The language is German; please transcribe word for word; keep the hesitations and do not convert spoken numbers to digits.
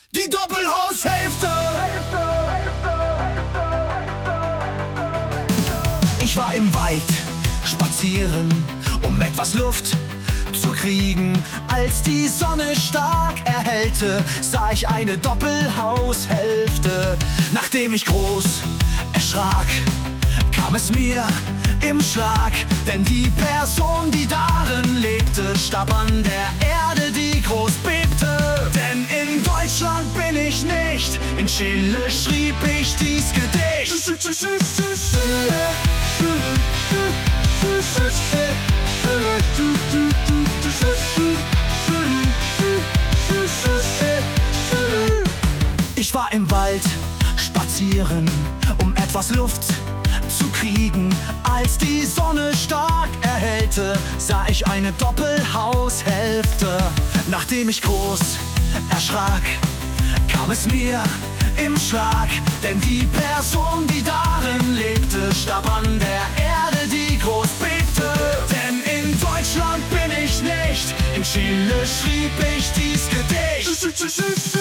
Die Doppelhaushälfte. Ich war im Wald spazieren, um etwas Luft zu kriegen. Als die Sonne stark erhellte, sah ich eine Doppelhaushälfte. Nachdem ich groß erschrak, kam es mir im Schlag, denn die Person, die darin lebte, starb an der Erde, die groß bebte. Denn in Deutschland bin ich nicht, in Chile schrieb ich dies Gedicht. Ich war im Wald spazieren, um etwas Luft zu kriegen. Als die Sonne stark erhellte, sah ich eine Doppelhaushälfte. Nachdem ich groß erschrak, kam es mir im Schlag, denn die Person, die darin lebte, starb an der Erde, die groß bebte. Denn in Deutschland bin ich nicht, in Chile schrieb ich dies Gedicht.